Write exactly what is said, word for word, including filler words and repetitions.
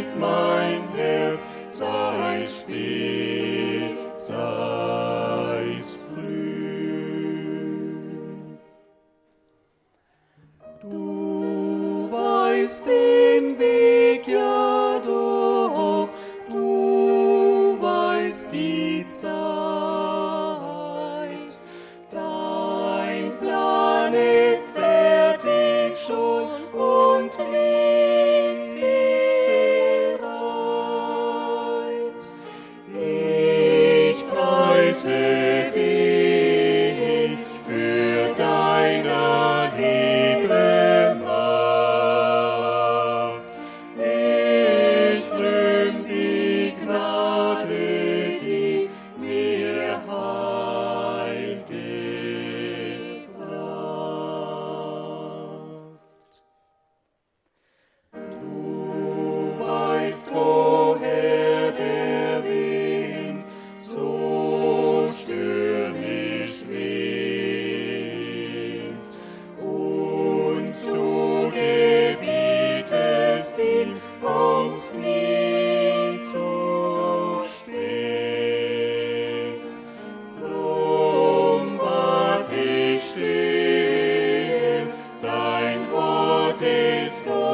bewegt mein Herz, sei's spät, sei's früh. Du weißt den Weg ja doch, du weißt die Zeit. Dein Plan ist fertig schon und liegt bereit. Ich preise dich für deiner Liebe Macht. Ich rühm die Gnade, die mir Heil gebracht. Du weißt, woher der Wind so stürmisch weht, und du gebietest ihn, kommst nie zu spät. Drum wart ich still, dein Wort ist